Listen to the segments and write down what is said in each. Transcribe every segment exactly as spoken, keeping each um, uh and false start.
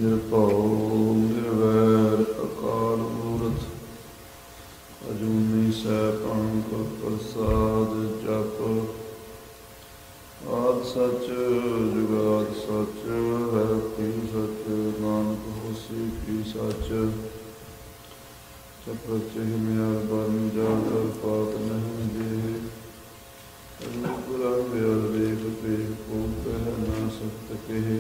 ਨਿਰਭਉ ਨਿਰਵੈਰ ਅਕਾਲ ਮੂਰਤ ਅਜੂਨੀ ਸੈਭੰ ਗੁਰ ਪ੍ਰਸਾਦ ਜਪ। ਆਦਿ ਸਚ ਜੁਗਾਦਿ ਸਚ ਹੈ ਭੀ ਸਚ ਨਾਨਕ ਹੋਸੀ ਭੀ ਸਚ। ਚਪਰ ਚਿਹ ਮਿਆਰ ਬਰਨ ਜਾਗਰ ਪਾਤ ਨਹੀਂ ਜੇ ਅਨੁਪੁਰਾ ਮਿਆਰ ਵੇਖ ਪੇਖ ਕੋ ਕਹਿ ਨਾ ਸਕਤ ਕਹੇ।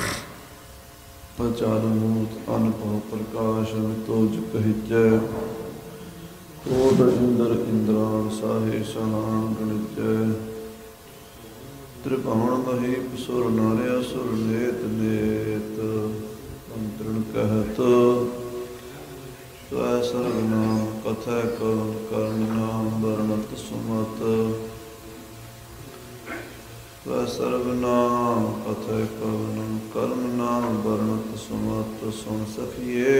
ਅਚਾਰ ਮੂਰਤ ਅਨਭਉ ਪ੍ਰਕਾਸ਼ ਤੋਜ ਕਹਿਜੈ। ਕੋਟ ਇੰਦਰ ਇੰਦਰਾਨ ਸਾਹੇ ਸਹਾਨ ਗਣਿਜੈ। ਤ੍ਰਿਭੁਵਨ ਮਹੀਪ ਸੁਰ ਨਰ ਅਸੁਰ ਨੇਤ ਨੇਤ ਅੰਤਰਣ ਕਹਿਤ। ਸਵੈ ਸਰਬ ਨਾਮ ਕਥੈ ਕਰੁਣ ਕਰਨ ਨਾਮ ਵਰਣਤ ਸੁਮਤ। ਸਵੈ ਸਰਬ ਨਾਮ ਕਥੈ ਕਰੁਣ ਕਰਨ ਨਾਮ ਵਰਣਤ ਸੁਮਤ। ਸੁਣ ਸਖੀਏ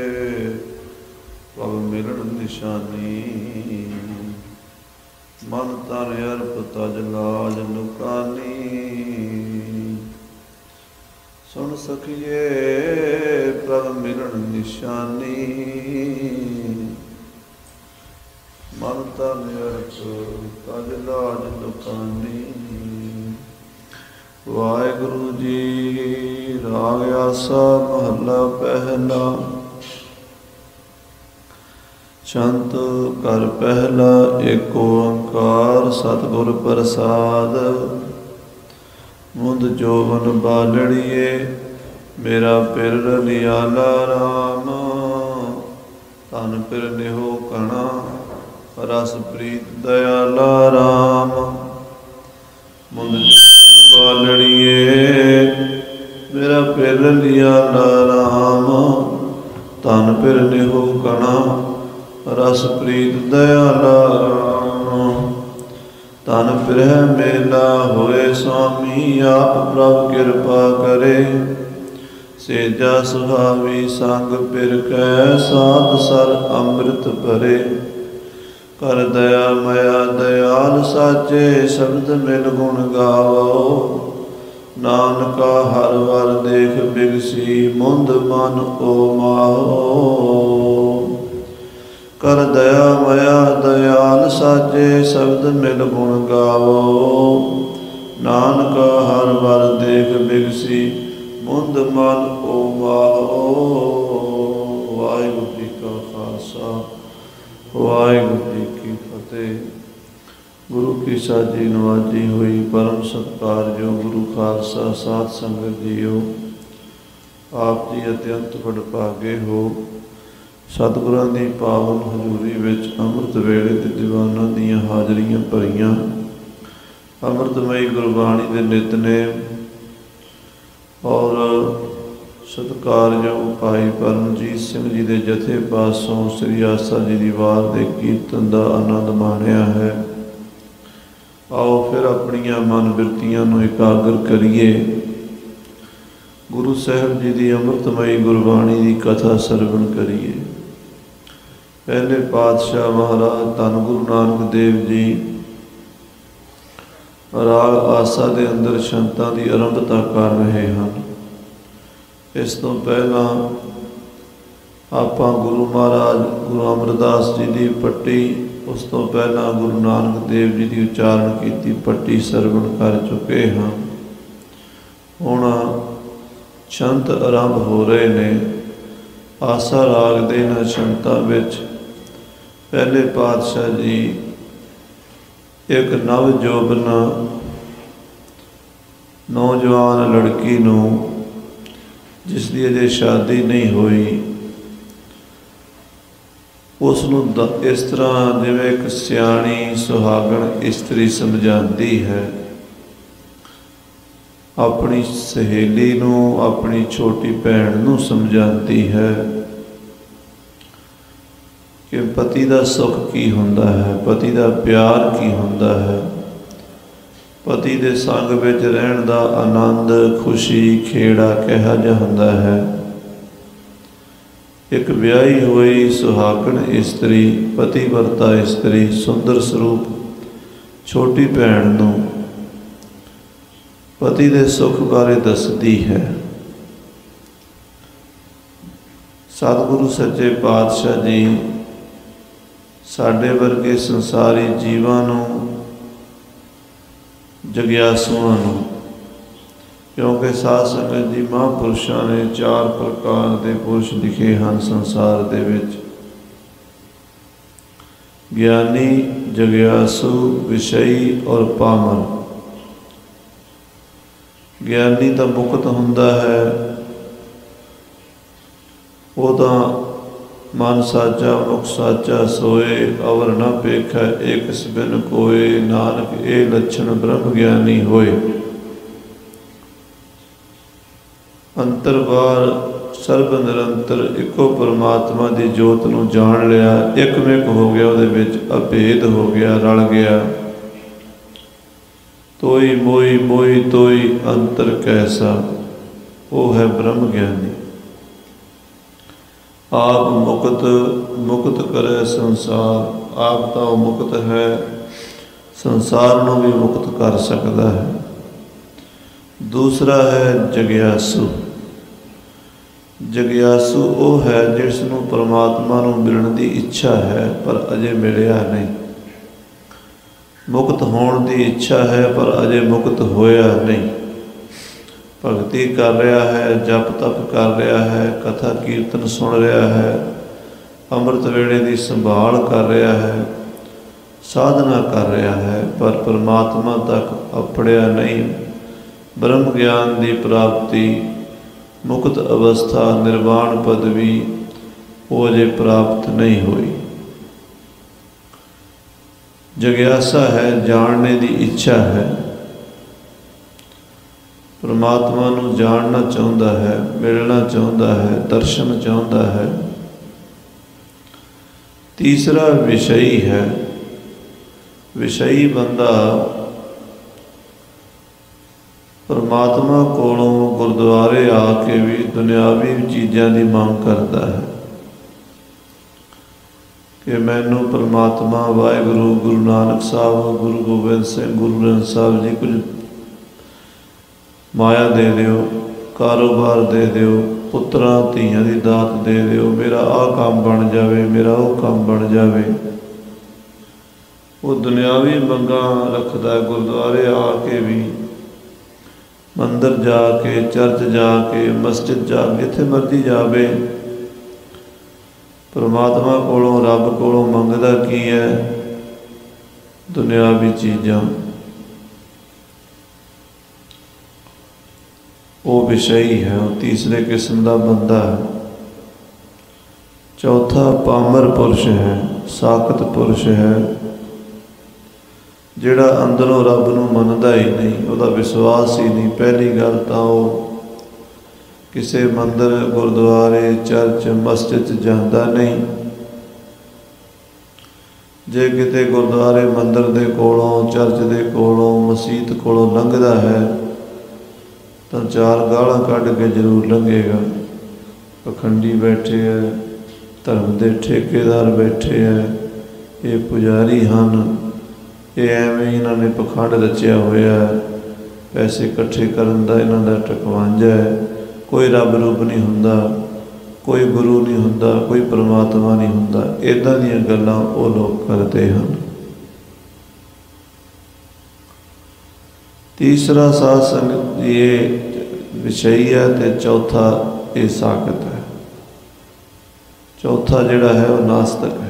ਪਵ ਮਿਲਣ ਨਿਸ਼ਾਨੀ। ਮਨ ਤਨ ਅਰਪ ਤਜ ਲਾਜ ਲੁਕਾਨੀ। ਸੁਣ ਸਖੀਏ ਪ੍ਰਭ ਮਿਲਣ ਨਿਸ਼ਾਨੀ। ਮਨ ਤਨ ਅਰਪ ਤਜ ਲਾਜ ਲੁਕਾਨੀ। ਵਾਹਿਗੁਰੂ ਜੀ ਰਾਗ ਆਸਾ ਮਹੱਲਾ ਪਹਿਲਾ। ਛੰਤ ਘਰ ਪਹਿਲਾ ਏਕ ਓੰਕਾਰ ਸਤਿਗੁਰ ਪ੍ਰਸਾਦ। ਮੁੰਦ ਜੋਵਨ ਬਾਲੜੀਏ ਮੇਰਾ ਪਿਰ ਰਲਿਆਲਾ ਰਾਮ। ਧਨ ਪਿਰ ਨਿਹੋ ਕਣਾ ਰਸ ਪ੍ਰੀਤ ਦਇਆਲਾ ਰਾਮ। ਮੁੰਦ ਜੋਵਨ ਬਾਲੜੀਏ ਮੇਰਾ ਪਿਰ ਰਲਿਆਲਾ ਰਾਮ। ਧਨ ਪਿਰ ਨਿਹੋ ਕਣਾ ਰਸ ਪ੍ਰੀਤ ਦਇਆਲਾ ਰਾਮ। ਤਨ ਪਿਰਹਿ ਮੇਲਾ ਹੋਏ ਸੁਆਮੀ ਆਪ ਪ੍ਰਭ ਕਿਰਪਾ ਕਰੇ। ਸੇਜਾ ਸੁਹਾਵੀ ਸੰਗ ਪਿਰ ਕੈ ਸਾਧ ਸਰ ਅੰਮ੍ਰਿਤ ਭਰੇ। ਕਰ ਦਇਆ ਮਇਆ ਦਇਆਲ ਸਾਚੇ ਸ਼ਬਦ ਮਿਲ ਗੁਣ ਗਾਵੋ। ਨਾਨਕਾ ਹਰ ਵਰ ਦੇਖ ਬਿਗਸੀ ਮੁੰਦ ਮਨ ਓ ਮਾਹੋ। ਕਰ ਦਇਆ ਮਇਆ ਦਇਆਲ ਸਾਚੇ ਸ਼ਬਦ ਮਿਲ ਗੁਣ ਗਾਵੋ। ਨਾਨਕ ਹਰ ਵਰ ਦੇਖ ਬਿਗਸੀ ਮੁੰਦ ਮਨ ਓ ਮਾਹੋ। ਵਾਹਿਗੁਰੂ ਜੀ ਕਾ ਖਾਲਸਾ ਵਾਹਿਗੁਰੂ ਜੀ ਕੀ ਫਤਿਹ। ਗੁਰੂ ਕੀ ਸਾਜੀ ਨਵਾਜੀ ਹੋਈ ਪਰਮ ਸਤਿਕਾਰਯੋਗ ਗੁਰੂ ਖਾਲਸਾ ਸਾਧ ਸੰਗਤ ਜੀਓ, ਆਪ ਜੀ ਅਤਿਅੰਤ ਵਡਭਾਗੇ ਹੋ। ਸਤਿਗੁਰਾਂ ਦੀ ਪਾਵਨ ਹਜ਼ੂਰੀ ਵਿੱਚ ਅੰਮ੍ਰਿਤ ਵੇਲੇ ਦੇ ਦੀਵਾਨਾਂ ਦੀਆਂ ਹਾਜ਼ਰੀਆਂ ਭਰੀਆਂ। ਅੰਮ੍ਰਿਤਮਈ ਗੁਰਬਾਣੀ ਦੇ ਨਿਤਨੇਮ ਔਰ ਸਤਿਕਾਰਯੋਗ ਭਾਈ ਪਰਮਜੀਤ ਸਿੰਘ ਜੀ ਦੇ ਜਥੇ ਪਾਸੋਂ ਸ੍ਰੀ ਆਸਾ ਜੀ ਦੀ ਵਾਰ ਦੇ ਕੀਰਤਨ ਦਾ ਆਨੰਦ ਮਾਣਿਆ ਹੈ। ਆਓ ਫਿਰ ਆਪਣੀਆਂ ਮਨ ਬਿਰਤੀਆਂ ਨੂੰ ਇਕਾਗਰ ਕਰੀਏ। ਗੁਰੂ ਸਾਹਿਬ ਜੀ ਦੀ ਅੰਮ੍ਰਿਤਮਈ ਗੁਰਬਾਣੀ ਦੀ ਕਥਾ ਸਰਵਣ ਕਰੀਏ। ਪਹਿਲੇ ਪਾਤਸ਼ਾਹ ਮਹਾਰਾਜ ਧੰਨ ਗੁਰੂ ਨਾਨਕ ਦੇਵ ਜੀ ਰਾਗ ਆਸਾ ਦੇ ਅੰਦਰ ਸ਼ੰਤਾਂ ਦੀ ਆਰੰਭਤਾ ਕਰ ਰਹੇ ਹਨ। ਇਸ ਤੋਂ ਪਹਿਲਾਂ ਆਪਾਂ ਗੁਰੂ ਮਹਾਰਾਜ ਗੁਰੂ ਅਮਰਦਾਸ ਜੀ ਦੀ ਪੱਟੀ, ਉਸ ਤੋਂ ਪਹਿਲਾਂ ਗੁਰੂ ਨਾਨਕ ਦੇਵ ਜੀ ਦੀ ਉਚਾਰਨ ਕੀਤੀ ਪੱਟੀ ਸਰਵਣ ਕਰ ਚੁੱਕੇ ਹਾਂ। ਹੁਣ ਛੰਤ ਆਰੰਭ ਹੋ ਰਹੇ ਨੇ। ਆਸਾ ਰਾਗ ਦੇ ਇਹਨਾਂ ਛੰਤਾਂ ਵਿੱਚ ਪਹਿਲੇ ਪਾਤਸ਼ਾਹ ਜੀ ਇੱਕ ਨਵ ਜੋਬਨ ਨੌਜਵਾਨ ਲੜਕੀ ਨੂੰ, ਜਿਸ ਦੀ ਅਜੇ ਸ਼ਾਦੀ ਨਹੀਂ ਹੋਈ, ਉਸ ਨੂੰ ਦ ਇਸ ਤਰ੍ਹਾਂ ਜਿਵੇਂ ਇੱਕ ਸਿਆਣੀ ਸੁਹਾਗਣ ਇਸਤਰੀ ਸਮਝਾਉਂਦੀ ਹੈ, ਆਪਣੀ ਸਹੇਲੀ ਨੂੰ, ਆਪਣੀ ਛੋਟੀ ਭੈਣ ਨੂੰ ਸਮਝਾਉਂਦੀ ਹੈ ਕਿ ਪਤੀ ਦਾ ਸੁੱਖ ਕੀ ਹੁੰਦਾ ਹੈ, ਪਤੀ ਦਾ ਪਿਆਰ ਕੀ ਹੁੰਦਾ ਹੈ, ਪਤੀ ਦੇ ਸੰਗ ਵਿੱਚ ਰਹਿਣ ਦਾ ਆਨੰਦ, ਖੁਸ਼ੀ, ਖੇੜਾ ਕਿਹੋ ਜਿਹਾ ਹੁੰਦਾ ਹੈ। ਇੱਕ ਵਿਆਹੀ ਹੋਈ ਸੁਹਾਗਣ ਇਸਤਰੀ, ਪਤੀ ਵਰਤਾ ਇਸਤਰੀ, ਸੁੰਦਰ ਸਰੂਪ ਛੋਟੀ ਭੈਣ ਨੂੰ ਪਤੀ ਦੇ ਸੁੱਖ ਬਾਰੇ ਦੱਸਦੀ ਹੈ। सतगुरु सच्चे पातशाह जी साडे वर्गे संसारी जीवां नूं जग्यासुआं नूं, क्योंकि साध संगत जी महापुरुषां ने चार प्रकार के पुरुष लिखे हैं संसार दे विच। ज्ञानी, जग्यासु, विषयी और पामर। ज्ञानी तो मुक्त हुंदा है, वो तो मन साचा मुख साचा सोए, अवर न पेखा एक बिन कोय, नानक ए लक्षण ब्रह्म ज्ञानी होए। अंतर बाहर सर्ब निरंतर इको परमात्मा की जोत नूं जान लिया, एकमिक हो गया, उहदे विच अभेद हो गया, रल गया। तोई मोई मोई तोई अंतर कैसा, वो है ब्रह्म ज्ञानी। आप मुक्त मुक्त करे संसार, आप तो मुक्त है, संसार नूं भी मुक्त कर सकता है। दूसरा है जग्यासु। जग्यासु वो है जिसनूं परमात्मा नूं मिलण दी इच्छा है पर अजे मिलिया नहीं। मुक्त होण दी इच्छा है पर अजे मुक्त होया नहीं। भगती कर रहा है, जप तप कर रहा है, कथा कीर्तन सुन रहा है, अमृत वेले की संभाल कर रहा है, साधना कर रहा है, पर परमात्मा तक अपड़िया नहीं। ब्रह्म ज्ञान की प्राप्ति, मुक्त अवस्था, निर्वाण पदवी वो अजे प्राप्त नहीं हुई। जग्यासा है, जानने की इच्छा है, परमात्मा नूं जानना चाहता है, मिलना चाहता है, दर्शन चाहता है। तीसरा विषयी है। विषयी बंदा परमात्मा कोलों गुरुद्वारे आके भी दुनियावी चीज़ों की मांग करता है कि मैनू परमात्मा वाहिगुरु, गुरु नानक साहब, गुरु गोबिंद सिंह, गुरु ग्रंथ साहब जी कुछ माया दे दिओ, कारोबार दे दिओ, पुत्रां धीआं दी दात दे दिओ, मेरा आ काम बन जाए, मेरा वो काम बन जाए। वो दुनियावी मंगां रखता है। गुरुद्वारे आके भी, मंदिर जाके, चर्च जाके, मस्जिद जाके, जिथे मर्जी जावे, परमात्मा कोलों रब कोलों मंगदा की है? दुनियावी चीज़ां। वो विषयी है, वो तीसरे किस्म का बंदा है। चौथा पामर पुरुष है, साकत पुरुष है, जिहड़ा अंदरों रब नूं मनदा ही नहीं, वह विश्वास ही नहीं। पहली गल तो किसी मंदिर, गुरुद्वारे, चर्च, मस्जिद जाता नहीं। जे किते गुरुद्वारे मंदिर दे कोलों, चर्च दे कोलों, मसीत कोलों लंघदा है तो चार गालां कढ़ के जरूर लंघेगा। पखंडी बैठे है, धर्म के ठेकेदार बैठे है, ये पुजारी हैं, ये एवें इन्होंने पखंड रचिया होया है, पैसे इकट्ठे करन दा इन्हां दा टकवांजा है। कोई रब रूप नहीं हुंदा, कोई गुरु नहीं हुंदा, कोई परमात्मा नहीं हुंदा। इदां दीयां गल्लां वो लोग करते हैं। तीसरा साध संगत ये विषयी है, तो चौथा ये साकत है। चौथा जिहड़ा है वो नास्तिक है।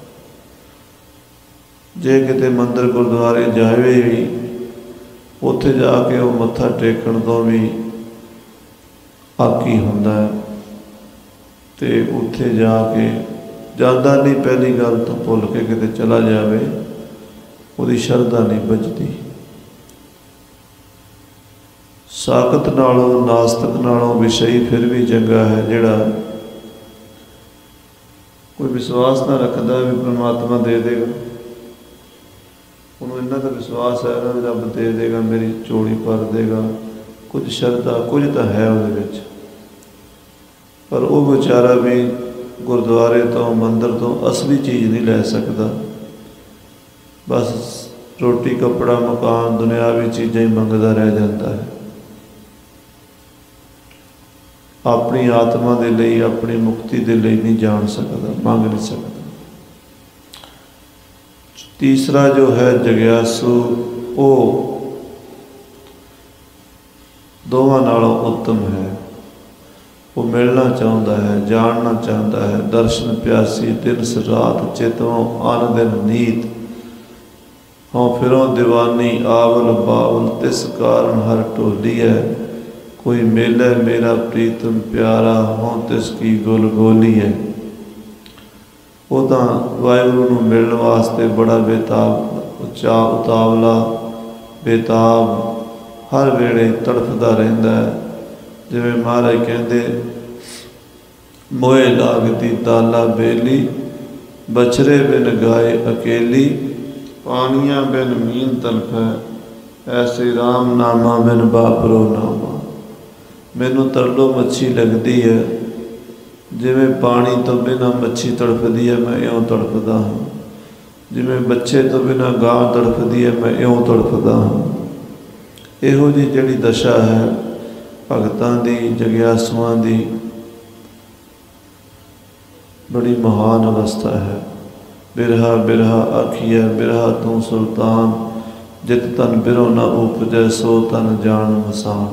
जे किते मंदिर गुरुद्वारे जावे भी, उत्थे जाके वो मत्था टेकण तो भी आकी हुंदा है, ते उत्थे जाके जांदा नहीं। पहली गल तो भुल के किते चला जावे, उहदी शरधा नहीं बजदी। साकत नालों, नास्तिक नालों विषयी फिर भी चंगा है, जिहड़ा कोई विश्वास ना रखता भी परमात्मा दे देगा। उन्होंने इन्ना तो विश्वास है ना, रब दे देगा, मेरी चोली भर देगा, कुछ शरधा कुछ तो है उहदे विच। पर वो बेचारा भी गुरुद्वारे तो, मंदिर तो असली चीज़ नहीं लै सकता। बस रोटी, कपड़ा, मकान, दुनियावी चीज़ें ही मंगता रह जाता है। अपनी आत्मा के लिए, अपनी मुक्ति के लिए नहीं जान सकता, मंग नहीं सकता। तीसरा जो है जग्यासु, वो दोवां नालों उत्तम है। वो मिलना चाहता है, जानना चाहता है, दर्शन प्यासी दिन रात चेतों अन दिन नीत, हों फिरों दीवानी आवल बावल तिस कारण हर ढोली है। कोई मेले मेरा प्रीतम प्यारा, हों तिसकी गुल गोली है। वो तो वाहिगुरू नूं मिलण वास्ते बड़ा बेताब उचा उतावला बेताब हर वेले तड़फदा रहिंदा है। जिवें महाराज कहंदे, मोए लागदी दाला बेली, बछरे बिन गाए अकेली, पानिया बिन मीन तलफै, ऐसे राम नामा बिन बापरो नामा। मैनू तरलो मच्छी लगती है, जिमें पानी तो बिना मच्छी तड़फदी है, मैं इउं तड़फदा हाँ। जिमें बच्चे तो बिना गां तड़फदी है, मैं इउं तड़फदा हाँ। इहो जी जिहड़ी दशा है भगतां दी, जग्यासुआं दी, बड़ी महान अवस्था है। बिरहा बिरहा आखिए बिरहा तू सुल्तान, जित तन बिरो न उपजै सो तन जान मसान।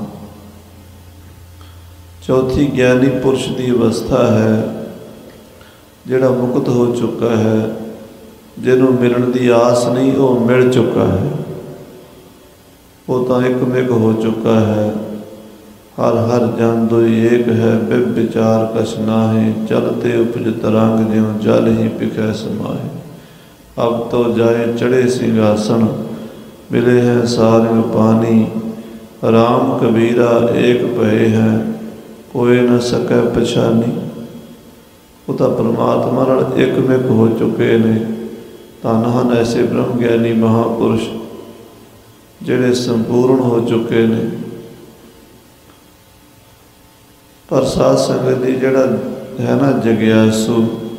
चौथी ज्ञानी पुरुष की अवस्था है, जिहड़ा मुक्त हो चुका है, जिन्हों मिलण की आस नहीं, वो मिल चुका है। वो तो एक मिक हो चुका है। हर हर जन दुई एक है, बिब विचार कछ नाहे, चलते उपज तरंग ज्यों जल ही पिखै समाहे। अब तो जाए चढ़े सिंहासन, मिले हैं सारे पानी, राम कबीरा एक भये हैं, कोई न सकै पछानी। वो तो परमात्मा नाल एक मिक हो चुके ने। धन हन ऐसे ब्रह्म ज्ञानी महापुरुष जिहड़े संपूर्ण हो चुके ने। पर साध संगत जी जिहड़ा है ना जग्यासु,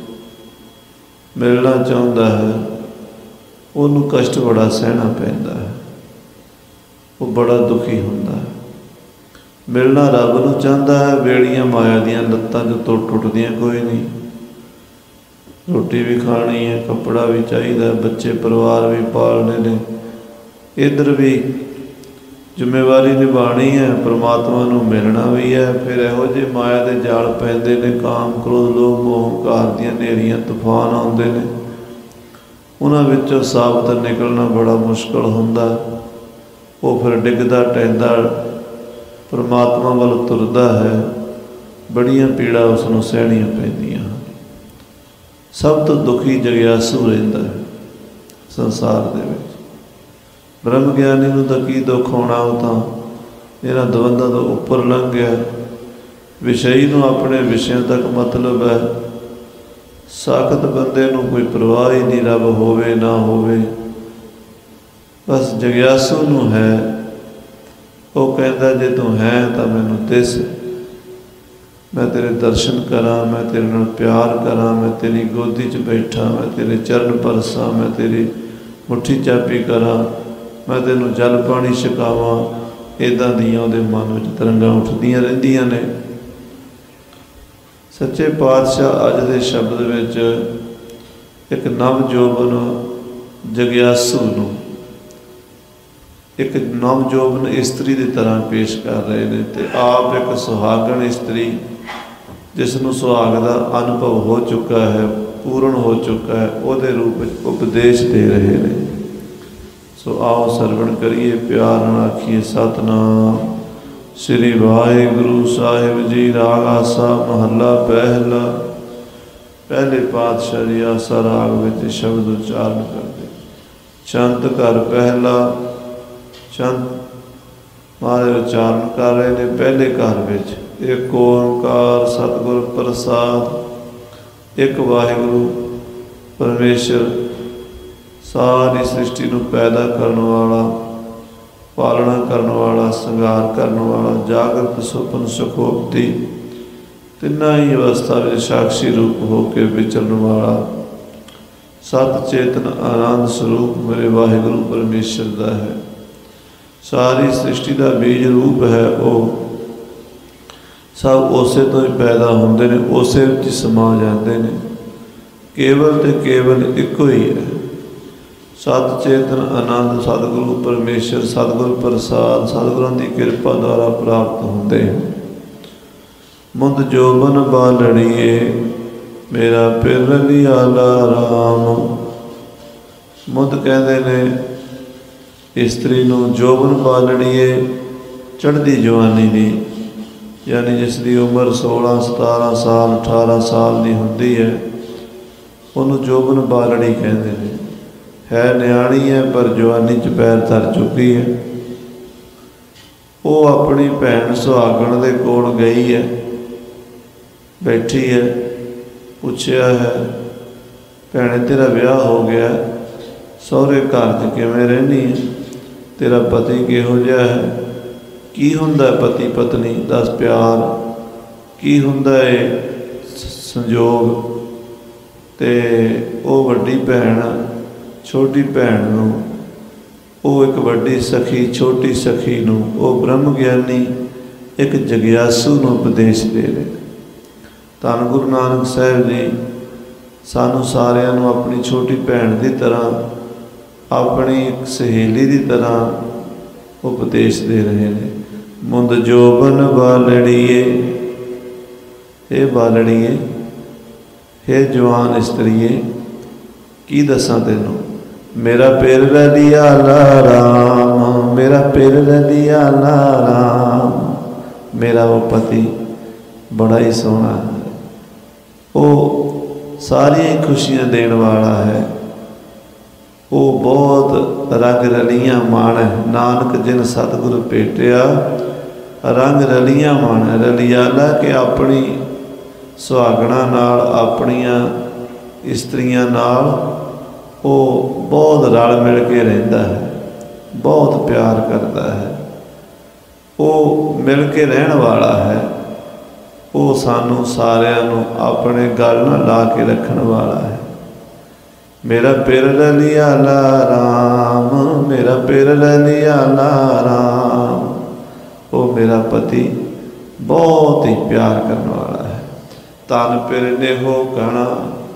मिलना चाहता है, उन्होंने कष्ट बड़ा सहना पैंदा है, वो बड़ा दुखी होंदा है। मिलना रब नूं चाहता है, बेड़ियां माया दियां लत्तां जो तो टुटदियां कोई नहीं। रोटी भी खानी है, कपड़ा भी चाहिए, बच्चे परिवार भी पालने ने, इधर भी जिम्मेवारी निभानी है, परमात्मा नूं मिलना भी है। फिर इहो जिहे माया के जाल पैंदे ने, काम क्रोध लोभ मोह हंकार दीयां नेरियां तूफान आउंदे ने, उन्हां विचों साबत निकलना बड़ा मुश्किल हुंदा। वो फिर डिगदा टैंदा परमात्मा वल तुरदा है, बड़ियां पीड़ा उसनूं सहणियां पैंदियां। सब तो दुखी जग्यासू रहिंदा है संसार दे विच। ब्रह्म ज्ञानी नूं तां की दुख होना, वो तां इन्हां द्वंदां तो उपर लंघ गया। विषयी नूं अपने विषयों तक मतलब है। साखत बंदे नूं कोई परवाह ही नहीं, रब होवे ना होवे, बस जग्यासू नूं है। वो कहता जे तू है तो मैनू दिस, मैं तेरे दर्शन करा, मैं तेरे नाल प्यार करा, मैं तेरी गोदी च बैठा, मैं तेरे चरण परसा, मैं तेरी मुट्ठी चापी करा, मैं तेनों जल पानी छकावा। इदां दियां उहदे मन में तरंगां उठदियां रहिंदियां ने। सच्चे पातशाह अज दे शब्द विच एक नव जोबन जग्यासू नूं एक नवजोबन इस्त्री की तरह पेश कर रहे हैं, तो आप एक सुहागन इस्त्री जिसनों सुहाग का अनुभव हो चुका है, पूर्ण हो चुका है, वो रूप उपदेश दे रहे हैं। सो आओ सरवण करिए, प्यार नाल आखिए सतनाम श्री वाहिगुरु साहिब जी। राग आसा महला पहला। पहले पातशाह जी आसा राग विच शब्द उच्चारण करते। चंद घर पहला, चंद महाराज उच्चारण कर रहे हैं। पहले घर विच एक ओंकार सतगुर प्रसाद, एक वाहिगुरु परमेश्वर सारी सृष्टि को पैदा करने वाला, पालना करने वाला, संगार करने वाला, जागृत सुपन सुखोपति तिना ही अवस्था में साक्षी रूप होकर विचरण वाला, सत चेतन आनंद स्वरूप मेरे वाहिगुरु परमेश्वर का है। सारी सृष्टि का बीज रूप है वो सब उसे तो ही पैदा होंदे ने, उसे विच समा जाते हैं। केवल तो केवल एको ही है। सत चेतन आनंद सतगुरु परमेश्वर सतगुरु प्रसाद सतगुरों की कृपा द्वारा प्राप्त होंदे हैं। मुद जोबन बालड़िए मेरा पिर लियाला राम। मुद कहते ने इस्त्री नूं जोबन बालड़िए चढ़ती जवानी दी, यानी जिसकी उम्र सोलह सतारह साल अठारह साल की होंदी है, उन्होंने जोबन बालड़ी कहते हैं। है न्याणी है पर जवानी च पैर धर चुकी है। वो अपनी भैन सुहागण दे कोल गई है, बैठी है, पूछया है भैने तेरा ब्याह हो गया, सहुरे घर च किवें रहनी है, तेरा पति किहो जिहा है, की हुंदा पति पत्नी दस प्यार, की हुंदा है संजोग। ते वो वड्डी भैन छोटी भैन नूं, वो एक वड्डी सखी छोटी सखी नूं, वो ब्रह्म ज्ञानी एक जग्यासू नूं उपदेश दे रहे। धन गुरु नानक साहिब जी सानू सारिਆਂ ਨੂੰ अपनी छोटी भैन की तरह अपनी एक सहेली की तरह उपदेश दे रहे हैं। मुंद जोबन बालड़िए, हे बालड़िए, हे जवान इस्त्रीए, की दसा तेनों, मेरा पिर लियाला राम, मेरा पिर लियाला राम। मेरा वो पति बड़ा ही सोहना है, वो सारी खुशियां देने वाला है, वो बहुत रंग रलियां मान है। नानक जिन सतगुरु भेटिया रंग रलियां मान है। रलियाला के अपनी सुहागणा नाल अपनियां इस्त्रियां नाल वो बहुत रल मिल के रहिंदा है, बहुत प्यार करता है, वो मिल के रहन वाला है, वो सानू सारिਆਂ ਨੂੰ अपने गल नाल ला के रखण वाला है। मेरा पिर लियाला राम, मेरा पिर लियाला राम। वो मेरा पति बहुत ही प्यार करने वाला है। तन पिर नेहो कहना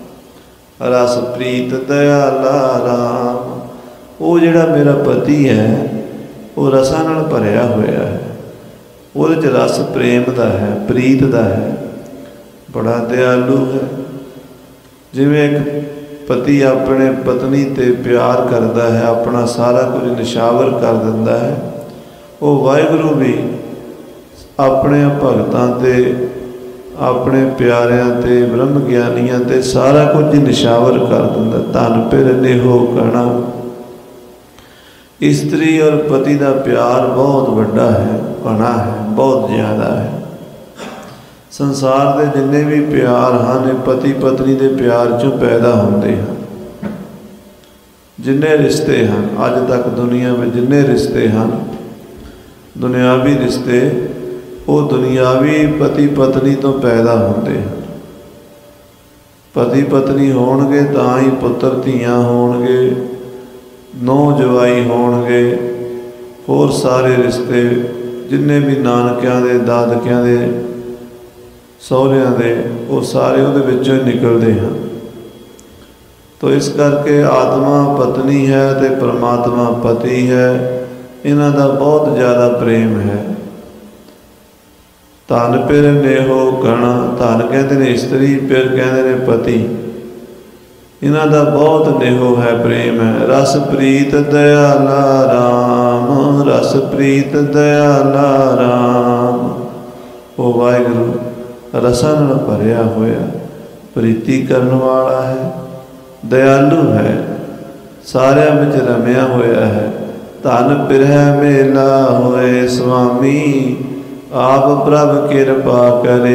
रस प्रीत दयाला राम। वो जिहड़ा मेरा पति है वो रसां नाल भरिया होया है, ਉਹਦੇ 'ਚ रस प्रेम का है, प्रीत का है, बड़ा दयालु है। जिवें एक पति अपने पत्नी ते प्यार करता है, अपना सारा कुछ निशावर कर दिंदा है, वो वाहिगुरू भी अपने भगतां ते अपने प्यारियां ते ब्रह्म ज्ञानियां ते सारा कुछ निशावर कर दिंदा। धन पिर नेहो कहना। स्त्री और पति का प्यार बहुत बड़ा है, बड़ा है, बहुत ज़्यादा है। संसार के जिन्ने भी प्यार हैं पति पत्नी के प्यार चों पैदा होंदे हैं। जिन्ने रिश्ते हैं अज तक दुनिया में, जिन्ने रिश्ते हैं दुनियावी रिश्ते, वो दुनियावी पति पत्नी तो पैदा होंदे हैं। पति पत्नी होणगे तां ही पुत्र धीआं होणगे, नौ जवाई होणगे, होर सारे रिश्ते जिन्ने भी नानकियां दे दादकियां दे सहुरियां दे, वो सारे उहदे विचों ही निकलते हैं। तो इस करके आत्मा पत्नी है तो परमात्मा पति है, इन्हां दा बहुत ज़्यादा प्रेम है। धन पिर नेहो कहना। धन कहते ने स्त्री, पिर कहते ने पति, इन्हां दा बहुत नेहो है, प्रेम है। रस प्रीत दयाला राम, रस प्रीत दयाला राम। वो वाहिगुरू रसां नाल भरिया होया, प्रीति करन वाला है, दयालु है, सारिਆਂ विच रमिया होया है। धन पिरह मेला होए स्वामी, आप प्रभ किरपा करे।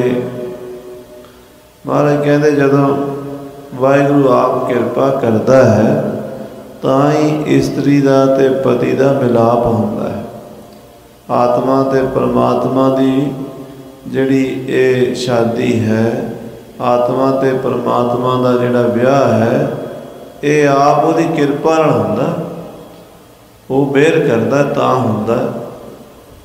महाराज कहते जदों वाहिगुरू आप किरपा करता है तां ही स्त्री का ते पति का मिलाप होंदा है। आत्मा ते परमात्मा की जिहड़ी ये शादी है, आत्मा ते परमात्मा का जिहड़ा विआह है, ये आप उहदी किरपा नाल हुंदा, वो मेहर करदा तां हुंदा।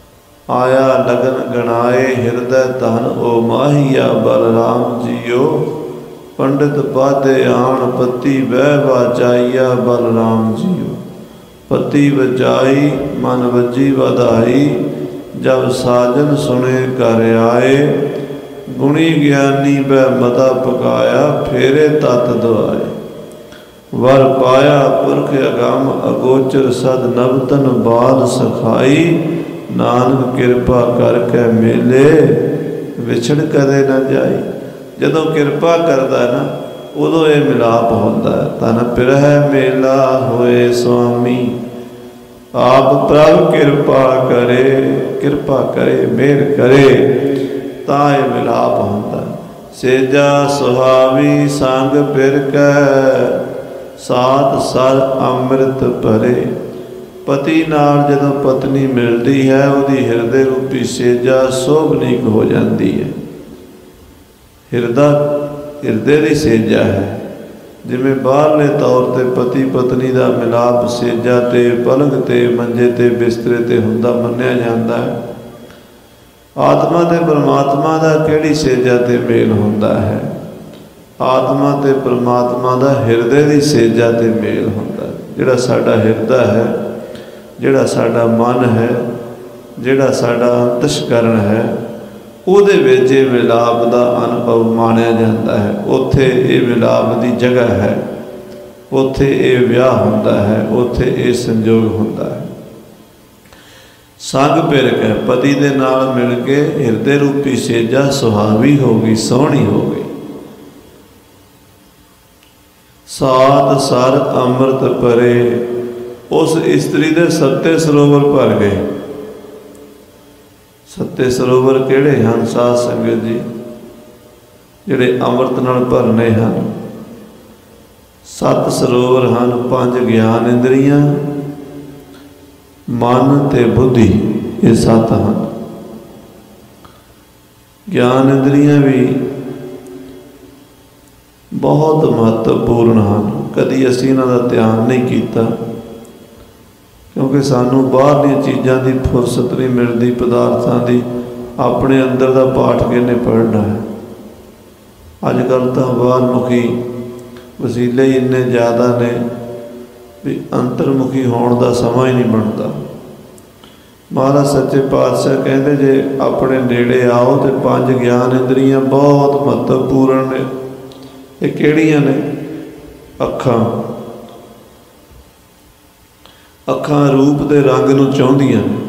आया लगन गणाए हृदय धन ओ माहिया बलराम जियो पंडित पाते आण पति वह वाचाइया बलराम जियो पति बजाई मन वजी बधाई जब साजन सुने कर आए गुणी ज्ञानी वह मता पकाया फेरे तत दुआए वर पाया पुरख अगम अगोचर सद नवतन बाल सखाई नानक किरपा करके मेले विछड़ कदे न जाई। जदों किरपा करदा ना उदों ये मिलाप होंदा है। तन पिरह मेला होए स्वामी आप प्रभ किरपा करे किरपा करे मेहर करे ताए मिलाप होंदा। सेजा सुहावी संग पिर कै सात सर अमृत भरे पति नाल जदों पत्नी मिलती है उहदी हिरदे रूपी सेजा सोभनीक हो जाती है। हिरदा हिरदे की सेजा है जिमें बाहरले तौर पर पति पत्नी का मिलाप सेजा ते पलंग ते मंजे ते बिस्तरे ते हुंदा मन्निया जाता है। आत्मा ते परमात्मा का किहड़ी सेजा ते मेल हुंदा है। आत्मा ते परमात्मा का हिरदे की सेजा ते मेल हुंदा है। जिहड़ा साडा हिरदा है जिहड़ा साडा मन है जिहड़ा साडा अंतशकरण है उहदे विच इह मिलाप का अनुभव माणिया जाता है। उत्थे इह मिलाप की जगह है उत्थे इह विआह हुंदा है उत्थे इह संजोग हुंदा है। संग पिर के पति दे नाल मिल के हिरदे रूपी सेजा सुहावी हो गई सोहनी हो गई। सात सर अमृत भरे उस स्त्री दे सत्ते सरोवर भर गए। सत्ते सरोवर किहड़े हन साध संगत जी जिहड़े अमृत नाल भरने हन। सत्त सरोवर हन पंज ज्ञान इंद्रियां मन ते बुद्धि ये सत्त हन। ज्ञान इंद्रियां भी बहुत महत्वपूर्ण हैं। कदी असीं इन्हां दा ध्यान नहीं किया क्योंकि सानू बाहरली चीज़ों की फुरसत नहीं मिलती पदार्थों की। अपने अंदर का पाठ किहने पढ़ना है। अजकल तो बाहरमुखी वसीले ही इन्ने ज़्यादा ने भी अंतरमुखी होने का समा ही नहीं बनता। महाराज सच्चे पातशाह कहते जे अपने नेड़े आओ तो पांच ज्ञान इंद्रियां बहुत महत्वपूर्ण ने। ये किहड़ियां ने? अखां अखां रूप के रंग नूं चाहुंदियां ने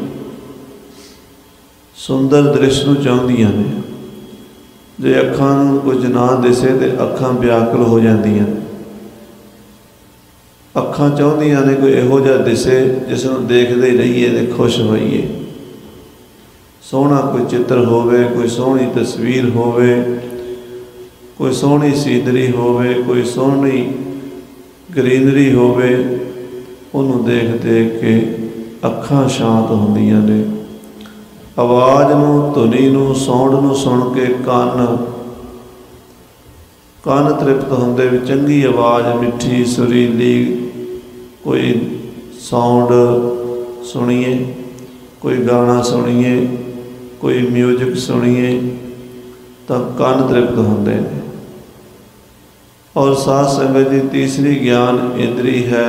सुंदर दृश्य नूं चाहुंदियां ने। जे अखां नूं कुछ ना दिसे तो अखां व्याकुल हो जांदियां ने। अखां चाहुंदियां ने कोई इहो जिहा दिसे जिस नूं देखदे ही रहीए ते खुश होईए। सोहना कोई चित्र होवे कोई सोहनी तस्वीर होवे कोई सोहनी सीनरी होवे कोई सोहनी ग्रीनरी होवे उन्होंने देख देख के अखां शांत होंदियां ने। आवाज़ नूं धुनी नूं सौंड नूं सुन के कान कान तृप्त होंदे भी चंगी आवाज़ मिठी सुरीली कोई साउंड सुनिए कोई गाना सुनिए कोई म्यूजिक सुनिए तो कान तृप्त होंदे ने। और साध संगत की तीसरी ज्ञान इंद्री है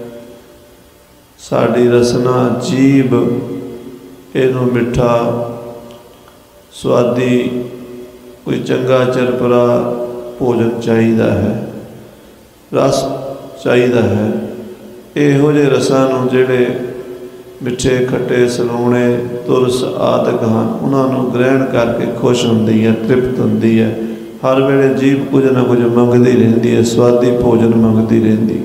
साड़ी रसना जीभ। इनू मिठा स्वादी कोई चंगा चरपरा भोजन चाहिए है रस चाहिए है। इहो जे रसां नूं जिहड़े मिठे खट्टे सलोणे तुरस आदि हैं उन्होंने ग्रहण करके खुश होंदी है तृप्त होंदी है। हर वेले जीभ कुछ ना कुछ मंगती रहिंदी है स्वादी भोजन मंगती रहिंदी।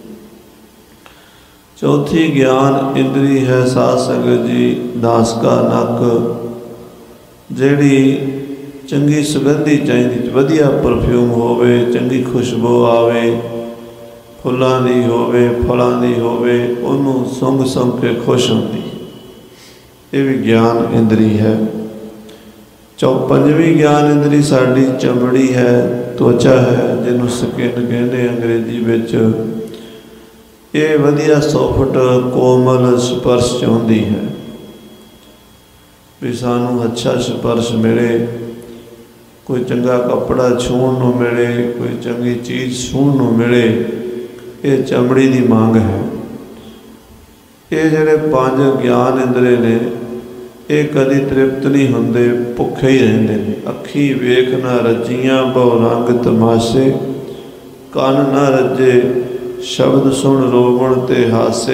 चौथी ज्ञान इंद्री है साध संगत जी नासका नक जिहड़ी चंगी सुगंधी चाहिए वधिया परफ्यूम होवे चंगी खुशबू आवे फुल्लां दी होवे फलां दी होवे उन्होंने सुंघ सुंघ के खुश होंदी। ये भी ज्ञान इंद्री है। चौ पंजवीं ज्ञान इंद्री साड़ी चमड़ी है त्वचा है जिन्हों स्किन कहते अंग्रेजी विच। ये वधिया सॉफ्ट कोमल स्पर्श चाहती है। भी सानू अच्छा स्पर्श मिले, कोई चंगा कपड़ा छूण नूं मिले, कोई चंगी चीज़ छूण नूं मिले। ये चमड़ी की मांग है। ये जिहड़े पांच ज्ञान इंद्रे ने ये कदी तृप्त नहीं होंदे, भुखे ही रहिंदे ने। अखी वेख ना रजियां बहु रंग तमाशे, कन ना रजे शब्द सुन रोवण ते हासे।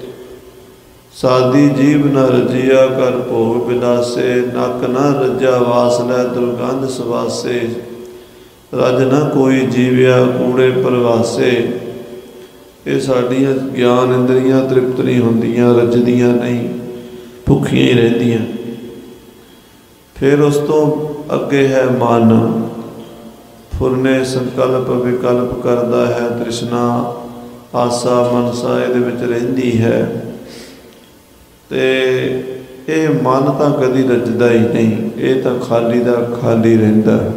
सादी जीव न रजिया कर भोग विलासे, नक न रजा वास लै दुर्गंध सवासे। रज न कोई जीविया कूड़े प्रवासे। ये साड़ियाँ ज्ञान इंद्रियां तृप्त नहीं होंदियां, रजदियां नहीं, भुखियां ही रहंदियां। फिर उस तो अगे है मन, फुरने संकल्प विकल्प करता है, तृष्णा आसा मनसा इहदे विच रहिंदी है। ते ये मन तो कदी रजदा ही नहीं, ये तो खाली दा खाली रहिंदा है।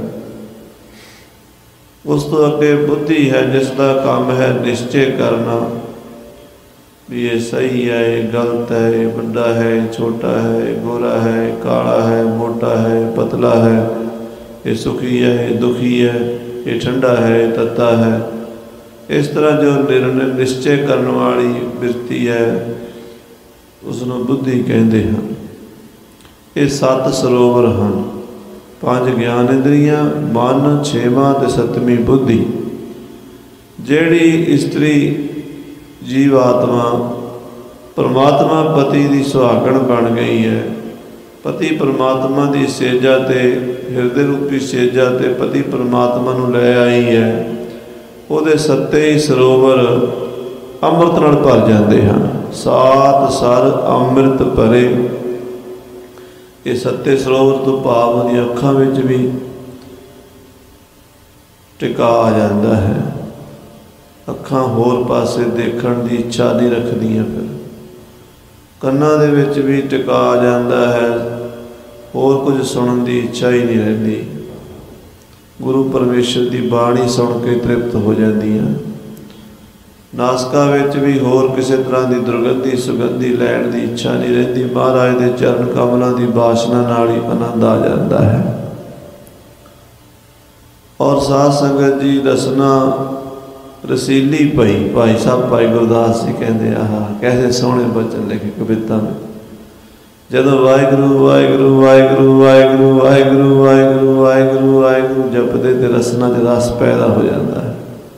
उस तो अगे बुद्धि है, जिसका काम है निश्चय करना भी ये सही है, ये गलत है, ये बड़ा है, ये छोटा है, ये गोरा है, ये काला है, मोटा है, पतला है, ये सुखी है, ये दुखी है, ये ठंडा है, ये तत्ता है। इस तरह जो निर्णय निश्चय करने वाली वृत्ति है उसनों बुद्धि कहते हैं। ये सत्त सरोवर हैं, पांच ज्ञान इंद्रियां, मन, छेवां ते सतवीं बुद्धि। जिहड़ी इस्त्री जीव आत्मा परमात्मा पति की सुहागण बन गई है, पति परमात्मा की सेजा ते हिरदे रूपी सेजा ते पति परमात्मा नूं लै आई है, उहदे सत्ते ही सरोवर अमृत नाल भर जाते हैं। सात सर अमृत भरे। ये सत्ते सरोवर तो भाव दी अखां विच भी टिका आ जाता है। अखां होर पासे देखण दी इच्छा नहीं रखदियां, फिर कन्नां दे विच भी टिका आ जाता है, होर कुछ सुनन दी इच्छा ही नहीं रहिंदी। गुरु परमेश्वर की बाणी सुन के तृप्त हो जांदियां। नासका विच भी होर किसी तरह की दुर्गंधी सुगंधी लैण की इच्छा नहीं रहिंदी। महाराज के चरण कमलों की बासना नाल ही आनंद आ जाता है। और साध संगत जी रसना रसीली पई। भाई साहब भाई गुरदास जी कहते आह कैसे सोहने बचन लिखे कविता में। जदों वाहिगुरू वाहिगुरू वाहिगुरू वाहिगुरू वाहिगुरू वाहिगुरू वाहिगुरू वाहिगुरू जपदे ते रसना च रस पैदा हो जाता है।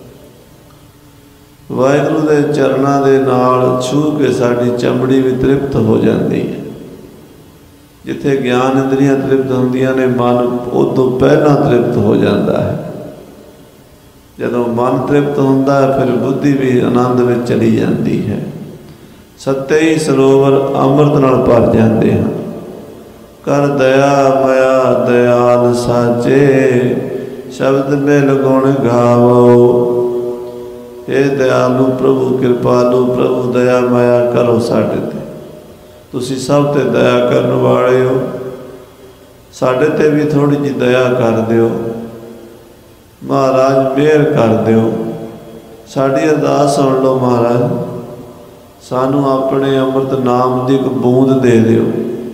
वाहिगुरू के चरणों के नाल छू के साड़ी चमड़ी भी तृप्त हो जाती है। जिथे ज्ञान इंद्रियां तृप्त होंदियां ने, मन उस तो पहला तृप्त हो जाता है। जदों मन तृप्त होंदा है फिर बुद्धि भी आनंद में चली जाती है। सत्ते ही सरोवर अमृत नाल भर जाते हैं। कर दया मया दयाल साचे, शब्द में गुण गावो। हे दयालु प्रभु कृपालु प्रभु दया माया करो साडे ते। तुसी सब ते दया करने वाले हो, साडे ते भी थोड़ी जी दया कर दिओ। महाराज मेहर कर दिओ, साडी अरदास सुन लो महाराज, सानू अपने अमृत नाम की एक बूंद दे दिओ।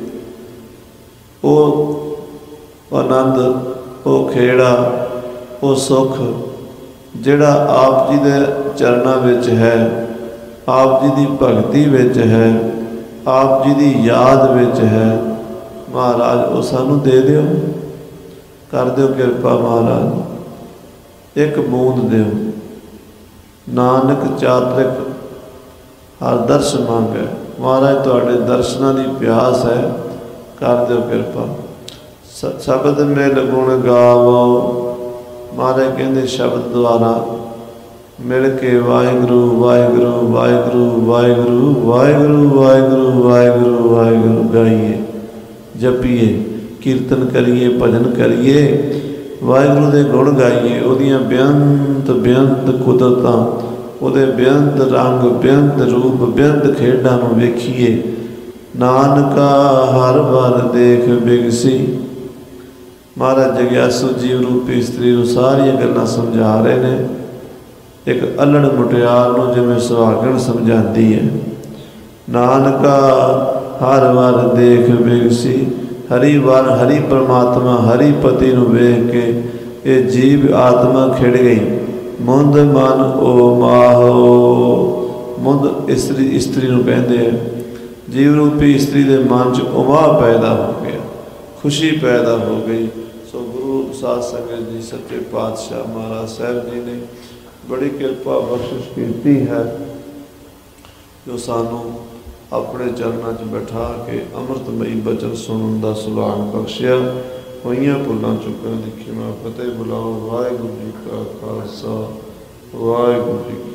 वो आनंद, वो खेड़ा, वो सुख जिहड़ा आप जी दे चरणों विच है, आप जी की भगती विच है, आप जी की याद विच है, महाराज वो सानू दे दिओ। कर दिओ कृपा महाराज, एक बूंद दिओ। नानक चातरिक हर दर्श मांगे। महाराज तुहाडे दर्शनां की प्यास है, कर दिओ कृपा। शब्द मिल गुण गावो। महाराज कहते शब्द द्वारा मिल के वाहिगुरू वाहिगुरू वाहिगुरू वाहिगुरू वाहिगुरू वाहिगुरू वाहिगुरू वाहिगुरू गाइए, जपीए, कीर्तन करिए, भजन करिए, वाहिगुरू के गुण गाइए। उहदियां बेअंत बेअंत कुदरतां, उहदे बेअंत रंग, बेअंत रूप, बेअंत खेडां नूं वेखीए। नानका हर वर देख बिगसी। महाराज जग्यासू जीव रूपी इस्त्री नूं सारियां गल्लां समझा रहे ने। एक अल्लड़ मुटियार नूं जिवें सुहागण समझाती है। नानका हर वर देख बिगसी, हरि वर हरि परमात्मा हरि पति नूं वेख के ये जीव आत्मा खिड़ गई। मुंद मन ओ माहो, मुंद इस्त्री इस्त्री नूं कहंदे है। जीव रूपी इस्त्री दे मन च उमा पैदा हो गया, खुशी पैदा हो गई। सो गुरु साध संगत जी सच्चे पातशाह महाराज साहब जी ने बड़ी कृपा बख्शिश की है, जो सानू अपने चरणों च बैठा के अमृतमयी बचन सुनने का सुभाग बख्शिया। होइयां भुलां चुकां दी खिमा फतेह बुलाओ। वाहिगुरू जी का खालसा वाहिगुरू जी